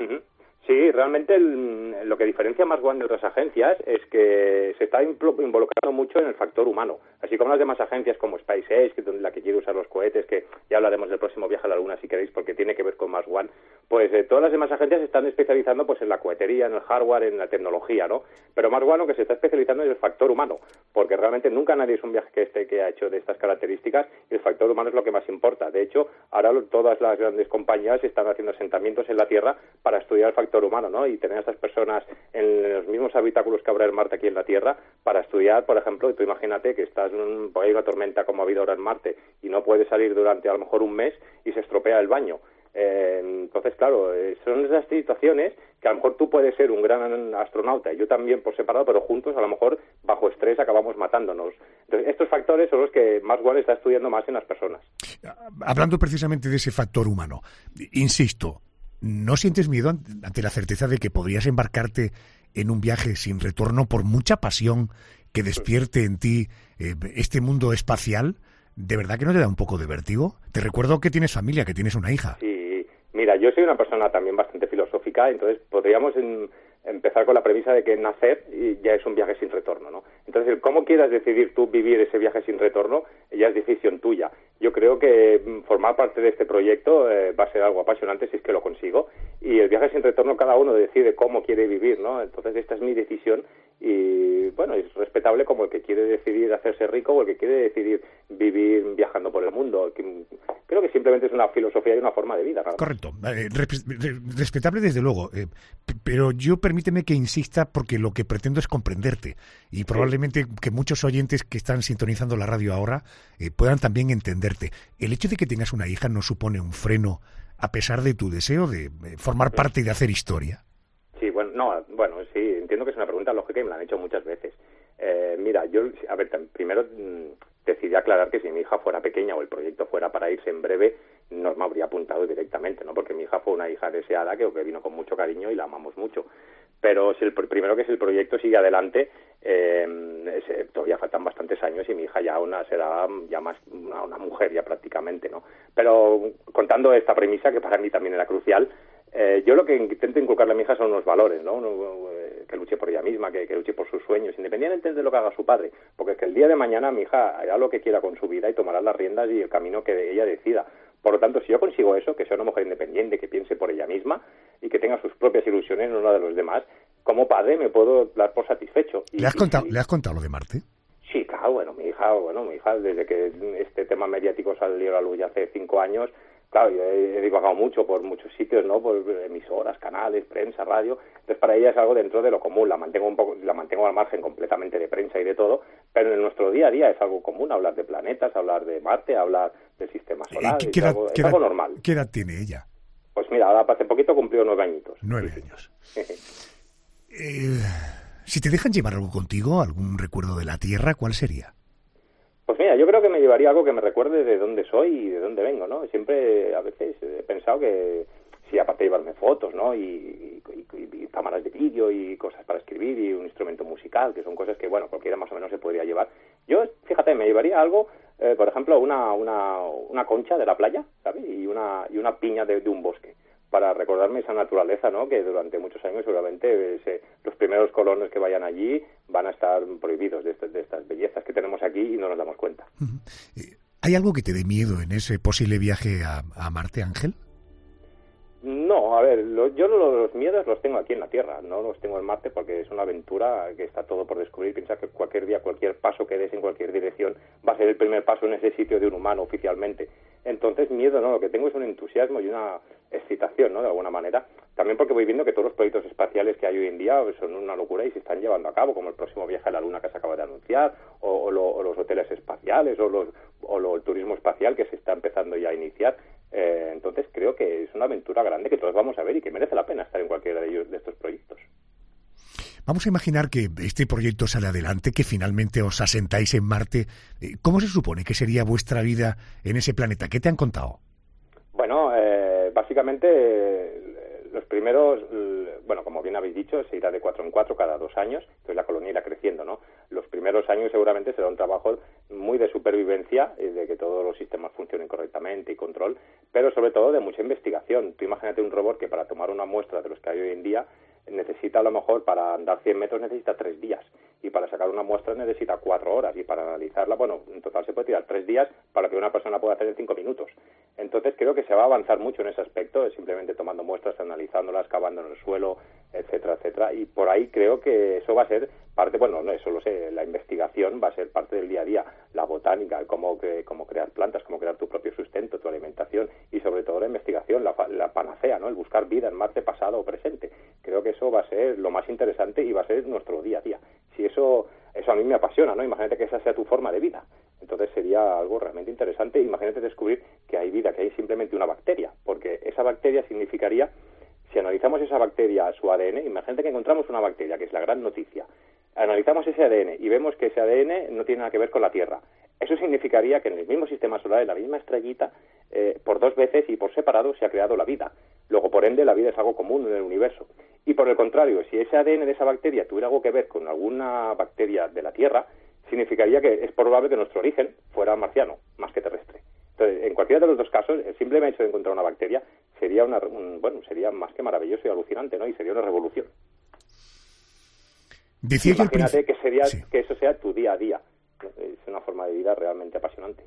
Sí, realmente lo que diferencia Mars One de otras agencias es que se está involucrando mucho en el factor humano, así como las demás agencias como SpaceX, que es la que quiere usar los cohetes, que ya hablaremos del próximo viaje a la Luna si queréis, porque tiene que ver con Mars One. Pues todas las demás agencias se están especializando pues en la cohetería, en el hardware, en la tecnología, ¿no? Pero Mars One lo que se está especializando es el factor humano, porque realmente nunca nadie hizo un viaje que ha hecho de estas características y el factor humano es lo que más importa. De hecho, ahora todas las grandes compañías están haciendo asentamientos en la Tierra para estudiar el factor humano, ¿no? Y tener a estas personas en los mismos habitáculos que habrá en Marte aquí en la Tierra para estudiar, por ejemplo, tú imagínate que estás hay una tormenta como ha habido ahora en Marte y no puedes salir durante a lo mejor un mes y se estropea el baño. Entonces, claro, son esas situaciones que a lo mejor tú puedes ser un gran astronauta y yo también por separado, pero juntos a lo mejor bajo estrés acabamos matándonos. Entonces, estos factores son los que Mars One está estudiando más en las personas.
Hablando precisamente de ese factor humano, insisto, ¿no sientes miedo ante la certeza de que podrías embarcarte en un viaje sin retorno por mucha pasión que despierte en ti este mundo espacial? ¿De verdad que no te da un poco de vértigo? Te recuerdo que tienes familia, que tienes una hija.
Sí, mira, yo soy una persona también bastante filosófica, entonces podríamos empezar con la premisa de que nacer ya es un viaje sin retorno, ¿no? Entonces, ¿cómo quieras decidir tú vivir ese viaje sin retorno? Ya es decisión tuya. Yo creo que formar parte de este proyecto va a ser algo apasionante si es que lo consigo, y el viaje sin retorno cada uno decide cómo quiere vivir, ¿no? Entonces, esta es mi decisión y, bueno, es respetable como el que quiere decidir hacerse rico o el que quiere decidir vivir viajando por el mundo. Creo que simplemente es una filosofía y una forma de vida.
Correcto. Respetable desde luego, pero yo permíteme que insista porque lo que pretendo es comprenderte y probablemente que muchos oyentes que están sintonizando la radio ahora puedan también entenderte. El hecho de que tengas una hija no supone un freno a pesar de tu deseo de formar parte y de hacer historia.
Sí, bueno, sí, entiendo que es una pregunta lógica y me la han hecho muchas veces. Mira, yo, a ver, primero decidí aclarar que si mi hija fuera pequeña o el proyecto fuera para irse en breve, no me habría apuntado directamente, ¿no? Porque mi hija fue una hija deseada que vino con mucho cariño y la amamos mucho. Pero si primero que si el proyecto sigue adelante, todavía faltan bastantes años y mi hija ya será ya más una mujer ya prácticamente, ¿no? Pero contando esta premisa, que para mí también era crucial, yo lo que intento inculcarle a mi hija son unos valores, ¿no? Que luche por ella misma, que luche por sus sueños, independientemente de lo que haga su padre, porque es que el día de mañana mi hija hará lo que quiera con su vida y tomará las riendas y el camino que ella decida. Por lo tanto, si yo consigo eso, que sea una mujer independiente, que piense por ella misma y que tenga sus propias ilusiones, no la de los demás, como padre me puedo dar por satisfecho.
¿Le has contado lo de Marte?
Sí, claro, mi hija, desde que este tema mediático salió a la luz ya hace 5 años, claro, yo he divagado mucho por muchos sitios, ¿no? Por emisoras, canales, prensa, radio. Entonces, para ella es algo dentro de lo común. La mantengo al margen completamente de prensa y de todo, pero en nuestro día a día es algo común hablar de planetas, hablar de Marte, hablar del sistema solar. Es algo normal.
¿Qué edad tiene ella?
Pues mira, ahora hace poquito cumplió 9 añitos.
9 años. Si te dejan llevar algo contigo, algún recuerdo de la Tierra, ¿cuál sería?
Pues mira, yo creo que me llevaría algo que me recuerde de dónde soy y de dónde vengo, ¿no? Siempre, a veces, he pensado que sí, aparte de llevarme fotos, ¿no? Y cámaras de vídeo y cosas para escribir y un instrumento musical, que son cosas que, bueno, cualquiera más o menos se podría llevar. Yo, fíjate, me llevaría algo, por ejemplo, una concha de la playa, ¿sabes? Y una piña de un bosque, para recordarme esa naturaleza, ¿no? Que durante muchos años seguramente los primeros colonos que vayan allí van a estar prohibidos de estas bellezas que tenemos aquí y no nos damos cuenta.
¿Hay algo que te dé miedo en ese posible viaje a Marte, Ángel?
No, Bueno, a ver, yo los miedos los tengo aquí en la Tierra, no los tengo en Marte porque es una aventura que está todo por descubrir. Piensa que cualquier día, cualquier paso que des en cualquier dirección va a ser el primer paso en ese sitio de un humano oficialmente. Entonces, miedo no, lo que tengo es un entusiasmo y una excitación, ¿no?, de alguna manera. También porque voy viendo que todos los proyectos espaciales que hay hoy en día son una locura y se están llevando a cabo, como el próximo viaje a la Luna que se acaba de anunciar, o los hoteles espaciales, o el turismo espacial que se está empezando ya a iniciar. Entonces creo que es una aventura grande que todos vamos a ver y que merece la pena estar en cualquiera de estos proyectos.
Vamos a imaginar que este proyecto sale adelante, que finalmente os asentáis en Marte. ¿Cómo se supone que sería vuestra vida en ese planeta? ¿Qué te han contado?
Bueno, básicamente los primeros, bueno, como bien habéis dicho, se irá de 4 en 4 cada 2 años, entonces la colonia irá creciendo, ¿no? Los primeros años seguramente será un trabajo muy de supervivencia, de que todos los sistemas funcionen correctamente y control, pero sobre todo de mucha investigación. Tú imagínate un robot que para tomar una muestra de los que hay hoy en día necesita, a lo mejor, para andar 100 metros necesita 3 días, y para sacar una muestra necesita 4 horas, y para analizarla, bueno, en total se puede tirar 3 días para lo que una persona pueda hacer en 5 minutos. Entonces creo que se va a avanzar mucho en ese aspecto, simplemente tomando muestras, analizándolas, cavando en el suelo, etcétera, etcétera, y por ahí creo que eso va a ser parte, bueno, no, eso lo sé, la investigación va a ser parte del día a día, la botánica, cómo crear plantas, cómo crear tu propio sustento, tu alimentación, y sobre todo la investigación, la panacea, ¿no?, el buscar vida en Marte pasado o presente. Creo que eso va a ser lo más interesante y va a ser nuestro día a día. Si eso a mí me apasiona, ¿no? Imagínate que esa sea tu forma de vida. Entonces sería algo realmente interesante. Imagínate descubrir que hay vida, que hay simplemente una bacteria, porque esa bacteria significaría, si analizamos esa bacteria, su ADN, imagínate que encontramos una bacteria, que es la gran noticia. Analizamos ese ADN y vemos que ese ADN no tiene nada que ver con la Tierra. Eso significaría que en el mismo sistema solar, en la misma estrellita, por 2 veces y por separado se ha creado la vida. Luego, por ende, la vida es algo común en el universo. Y por el contrario, si ese ADN de esa bacteria tuviera algo que ver con alguna bacteria de la Tierra, significaría que es probable que nuestro origen fuera marciano, más que terrestre. Entonces, en cualquiera de los dos casos, el simple hecho de encontrar una bacteria sería sería más que maravilloso y alucinante, ¿no? Y sería una revolución. Imagínate que eso sea tu día a día. Es una forma de vida realmente apasionante.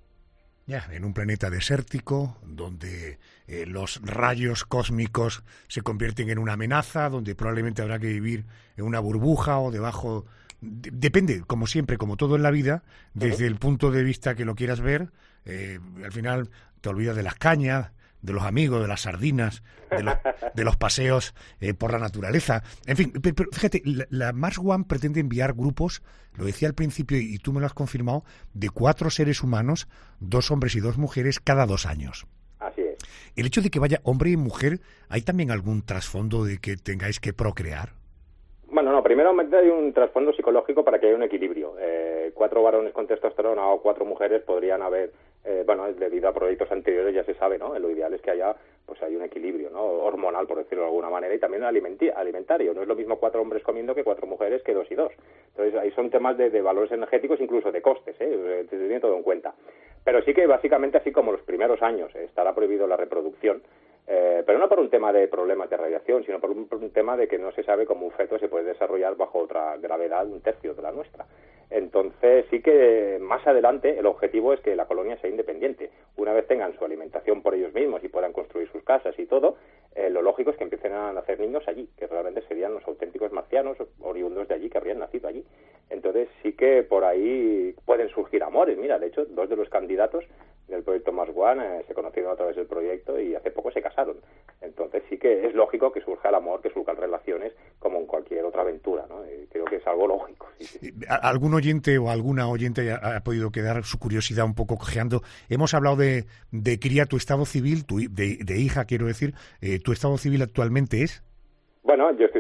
Ya, en un planeta desértico, donde los rayos cósmicos se convierten en una amenaza, donde probablemente habrá que vivir en una burbuja o debajo. Depende, como siempre, como todo en la vida, desde el punto de vista que lo quieras ver. Al final te olvidas de las cañas, de los amigos, de las sardinas, de los paseos por la naturaleza. En fin, pero fíjate, la Mars One pretende enviar grupos, lo decía al principio y tú me lo has confirmado, de 4 seres humanos, 2 hombres y 2 mujeres, cada 2 años.
Así es.
El hecho de que vaya hombre y mujer, ¿hay también algún trasfondo de que tengáis que procrear?
Bueno, no, primero hay un trasfondo psicológico para que haya un equilibrio. 4 varones con testosterona o 4 mujeres podrían haber, debido a proyectos anteriores ya se sabe, ¿no? Lo ideal es que haya, pues hay un equilibrio, ¿no? Hormonal, por decirlo de alguna manera, y también alimentario. No es lo mismo 4 hombres comiendo que 4 mujeres, que 2 y 2. Entonces ahí son temas de valores energéticos, incluso de costes, se tiene todo en cuenta. Pero sí que básicamente, así como los primeros años estará prohibido la reproducción, pero no por un tema de problemas de radiación, sino por un tema de que no se sabe cómo un feto se puede desarrollar bajo otra gravedad, 1/3 de la nuestra. Entonces sí que más adelante el objetivo es que la colonia sea independiente. Una vez tengan su alimentación por ellos mismos y puedan construir sus casas y todo, lo lógico es que empiecen a nacer niños allí, que realmente serían los auténticos marcianos oriundos de allí, que habrían nacido allí. Entonces sí que por ahí pueden surgir amores. Mira, de hecho, 2 de los candidatos del proyecto Mars One se conocieron a través del proyecto y hace poco se casaron. Entonces sí que es lógico que surja el amor, que surjan relaciones como en cualquier otra aventura, ¿no? Creo que es algo lógico. Sí.
¿Algún oyente o alguna oyente ha podido quedar su curiosidad un poco cojeando? Hemos hablado de cría, tu estado civil, de hija, quiero decir. ¿Tu estado civil actualmente es?
Bueno, yo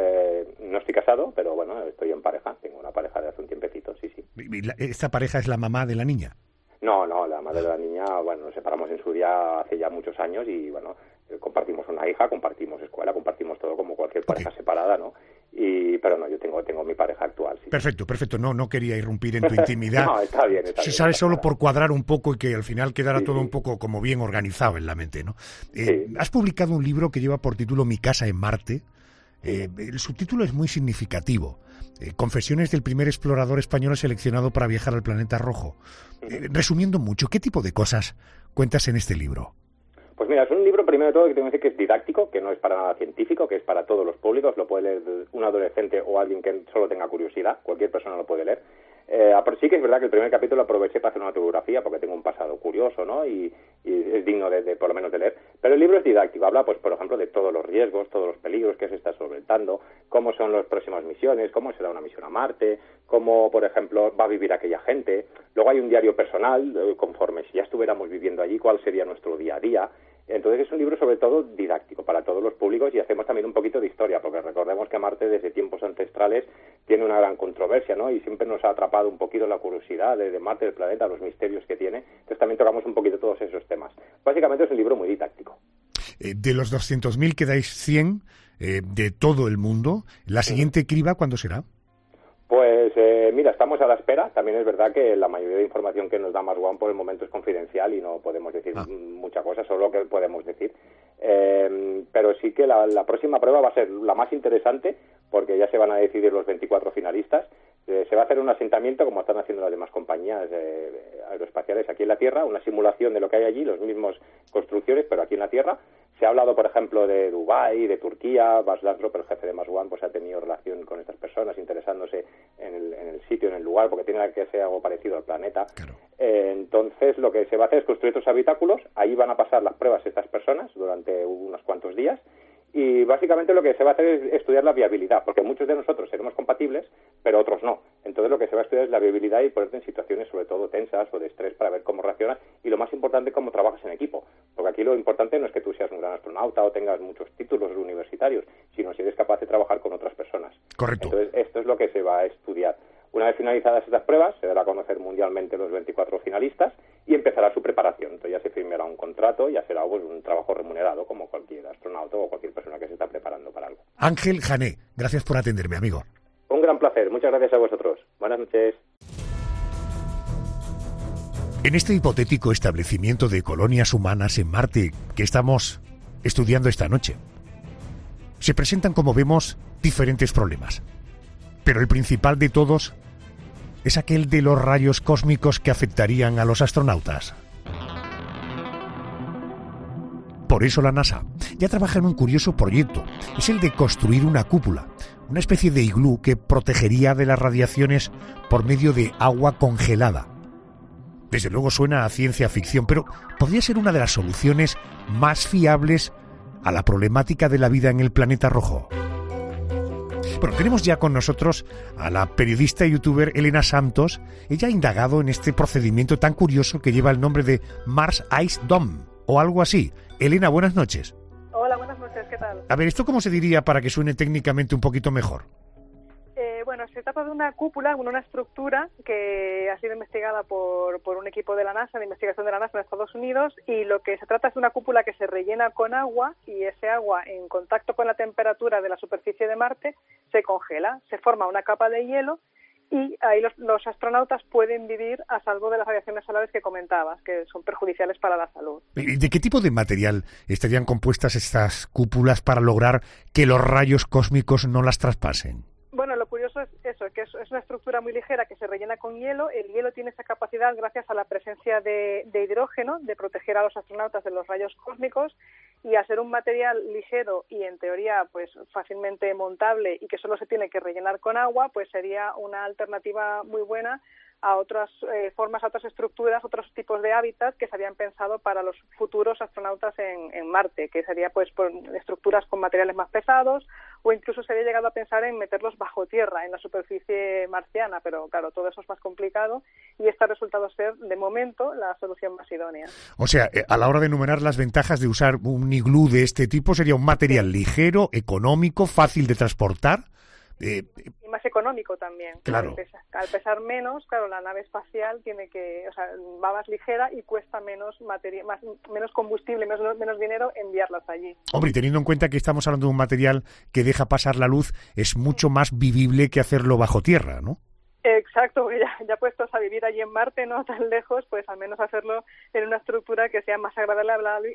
no estoy casado, pero bueno, estoy en pareja. Tengo una pareja de hace un tiempecito, sí.
¿Esta pareja es la mamá de la niña?
No, la madre de la niña, bueno, nos separamos en su día hace ya muchos años y, bueno, compartimos una hija, compartimos escuela, compartimos todo como cualquier pareja separada, ¿no? Pero no, yo tengo mi pareja actual, sí.
Perfecto, no quería irrumpir en tu intimidad.
No, está bien.
Se sabe solo por cuadrar un poco y que al final quedara todo un poco como bien organizado en la mente, ¿no? Has publicado un libro que lleva por título Mi casa en Marte. El subtítulo es muy significativo. Confesiones del primer explorador español seleccionado para viajar al planeta rojo. Resumiendo mucho, ¿qué tipo de cosas cuentas en este libro?
Pues Pues mira, es un libro, primero de todo, que tengo que decir que es didáctico, que no es para nada científico, que es para todos los públicos, lo puede leer un adolescente o alguien que solo tenga curiosidad, cualquier persona lo puede leer. Pero sí que es verdad que el primer capítulo aproveché para hacer una autobiografía porque tengo un pasado curioso, ¿no? Y es digno de por lo menos de leer. Pero el libro es didáctico, habla, pues por ejemplo, de todos los riesgos, todos los peligros que se está solventando, cómo son las próximas misiones, cómo será una misión a Marte, cómo, por ejemplo, va a vivir aquella gente. Luego hay un diario personal, conforme si ya estuviéramos viviendo allí, cuál sería nuestro día a día. Entonces es un libro sobre todo didáctico para todos los públicos y hacemos también un poquito de historia, porque recordemos que Marte desde tiempos ancestrales tiene una gran controversia, ¿no? Y siempre nos ha atrapado un poquito la curiosidad de Marte, del planeta, los misterios que tiene. Entonces también tocamos un poquito todos esos temas. Básicamente es un libro muy didáctico.
De los 200.000 quedáis 100 de todo el mundo. ¿La siguiente criba cuándo será?
Pues mira, estamos a la espera. También es verdad que la mayoría de información que nos da Mars One por el momento es confidencial y no podemos decir mucha cosa, solo lo que podemos decir. Pero sí que la próxima prueba va a ser la más interesante porque ya se van a decidir los 24 finalistas. Se va a hacer un asentamiento como están haciendo las demás compañías aeroespaciales aquí en la Tierra, una simulación de lo que hay allí, los mismos construcciones, pero aquí en la Tierra. Se ha hablado, por ejemplo, de Dubái, de Turquía. Bas Lansdorp, el jefe de Mars One, pues ha tenido relación con estas personas, interesándose en el sitio, en el lugar, porque tiene que ser algo parecido al planeta.
Claro.
Entonces, lo que se va a hacer es construir estos habitáculos. Ahí van a pasar las pruebas estas personas durante unos cuantos días. Y básicamente lo que se va a hacer es estudiar la viabilidad, porque muchos de nosotros seremos compatibles, pero otros no. Entonces lo que se va a estudiar es la viabilidad y ponerte en situaciones sobre todo tensas o de estrés para ver cómo reaccionas y lo más importante, cómo trabajas en equipo. Porque aquí lo importante no es que tú seas un gran astronauta o tengas muchos títulos universitarios, sino si eres capaz de trabajar con otras personas.
Correcto.
Entonces esto es lo que se va a estudiar. Una vez finalizadas estas pruebas, se dará a conocer mundialmente los 24 finalistas y empezará su preparación. Entonces ya se firmará un contrato, ya será pues, un trabajo remunerado como cualquier astronauta o cualquier persona que se está preparando para algo.
Ángel Jané, gracias por atenderme, amigo.
Un gran placer, muchas gracias a vosotros. Buenas noches.
En este hipotético establecimiento de colonias humanas en Marte que estamos estudiando esta noche, se presentan, como vemos, diferentes problemas. Pero el principal de todos es aquel de los rayos cósmicos que afectarían a los astronautas. Por eso la NASA ya trabaja en un curioso proyecto. Es el de construir una cúpula, una especie de iglú que protegería de las radiaciones por medio de agua congelada. Desde luego suena a ciencia ficción, pero podría ser una de las soluciones más fiables a la problemática de la vida en el planeta rojo. Bueno, tenemos ya con nosotros a la periodista y youtuber Elena Santos. Ella ha indagado en este procedimiento tan curioso que lleva el nombre de Mars Ice Dome, o algo así. Elena, buenas noches.
Hola, buenas noches, ¿qué tal?
A ver, ¿esto cómo se diría para que suene técnicamente un poquito mejor?
Bueno, se trata de una cúpula, una estructura que ha sido investigada por un equipo de la NASA, de investigación de la NASA en Estados Unidos, y lo que se trata es de una cúpula que se rellena con agua y ese agua, en contacto con la temperatura de la superficie de Marte, se congela, se forma una capa de hielo y ahí los astronautas pueden vivir a salvo de las radiaciones solares que comentabas, que son perjudiciales para la salud.
¿De qué tipo de material estarían compuestas estas cúpulas para lograr que los rayos cósmicos no las traspasen?
Bueno, lo curioso es eso, que es una estructura muy ligera que se rellena con hielo. El hielo tiene esa capacidad, gracias a la presencia de hidrógeno, de proteger a los astronautas de los rayos cósmicos, y al ser un material ligero y en teoría pues fácilmente montable y que solo se tiene que rellenar con agua, pues sería una alternativa muy buena a otras formas, a otras estructuras, otros tipos de hábitat que se habían pensado para los futuros astronautas en Marte, que sería pues por estructuras con materiales más pesados, o incluso se había llegado a pensar en meterlos bajo tierra, en la superficie marciana, pero claro, todo eso es más complicado y este ha resultado ser, de momento, la solución más idónea.
O sea, a la hora de enumerar las ventajas de usar un iglú de este tipo, sería un material ligero, económico, fácil de transportar.
Y más económico también.
Claro.
Al pesar menos, claro, la nave espacial va más ligera y cuesta menos combustible, menos dinero enviarlas allí.
Hombre, y teniendo en cuenta que estamos hablando de un material que deja pasar la luz, es mucho más vivible que hacerlo bajo tierra, ¿no?
Exacto, porque ya puestos a vivir allí en Marte, no tan lejos, pues al menos hacerlo en una estructura que sea más agradable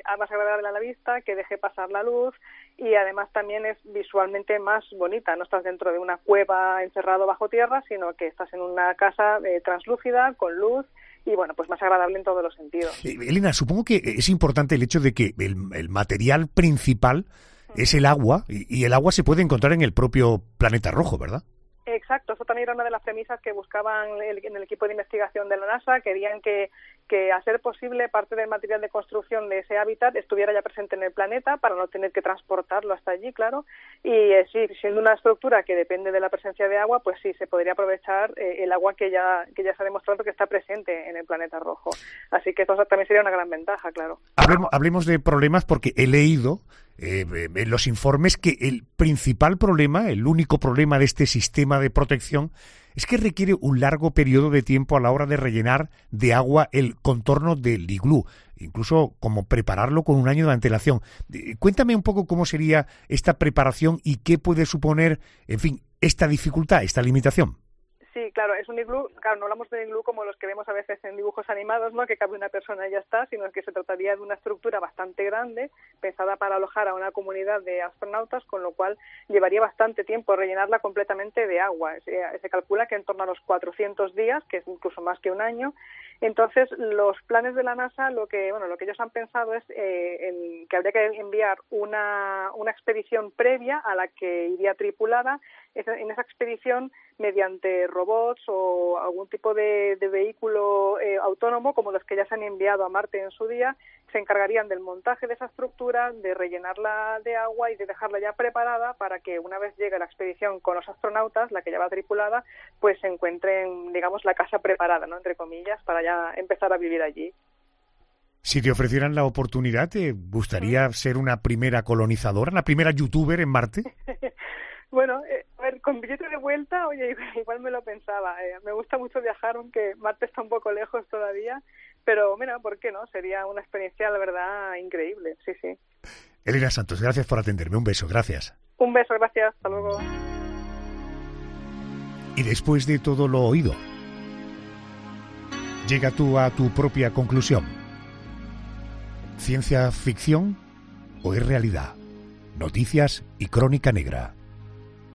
a la vista, que deje pasar la luz y además también es visualmente más bonita. No estás dentro de una cueva encerrado bajo tierra, sino que estás en una casa translúcida, con luz bueno, pues más agradable en todos los sentidos.
Elena, supongo que es importante el hecho de que el material principal es el agua, y el agua se puede encontrar en el propio planeta rojo, ¿verdad?
Exacto, eso también era una de las premisas que buscaban en el equipo de investigación de la NASA. Querían que a ser posible parte del material de construcción de ese hábitat estuviera ya presente en el planeta para no tener que transportarlo hasta allí, claro. Y sí, siendo una estructura que depende de la presencia de agua, pues sí, se podría aprovechar el agua que ya se ha demostrado que está presente en el planeta rojo. Así que eso también sería una gran ventaja, claro.
Hablemos de problemas, porque he leído en los informes que el principal problema, el único problema de este sistema de protección, es que requiere un largo periodo de tiempo a la hora de rellenar de agua el contorno del iglú, incluso como prepararlo con un año de antelación. Cuéntame un poco cómo sería esta preparación y qué puede suponer, en fin, esta dificultad, esta limitación.
Sí, claro, es un iglú, claro, no hablamos de iglú como los que vemos a veces en dibujos animados, ¿no?, que cabe una persona y ya está, sino que se trataría de una estructura bastante grande, pensada para alojar a una comunidad de astronautas, con lo cual llevaría bastante tiempo rellenarla completamente de agua. Se calcula que en torno a los 400 días, que es incluso más que un año. Entonces, los planes de la NASA, lo que ellos han pensado es que habría que enviar una expedición previa a la que iría tripulada. En esa expedición, mediante robots o algún tipo de vehículo autónomo, como los que ya se han enviado a Marte en su día, se encargarían del montaje de esa estructura, de rellenarla de agua y de dejarla ya preparada para que una vez llegue la expedición con los astronautas, la que ya va tripulada, pues se encuentren, digamos, la casa preparada, ¿no?, entre comillas, para ya empezar a vivir allí.
Si te ofrecieran la oportunidad, ¿te gustaría ser una primera colonizadora, la primera youtuber en Marte?
Bueno, a ver, con billete de vuelta, oye, igual me lo pensaba. Me gusta mucho viajar, aunque Marte está un poco lejos todavía, pero mira, ¿por qué no? Sería una experiencia, la verdad, increíble, sí, sí.
Elena Santos, gracias por atenderme. Un beso, gracias.
Un beso, gracias, hasta luego.
Y después de todo lo oído, llega tú a tu propia conclusión. ¿Ciencia ficción o es realidad? Noticias y Crónica Negra.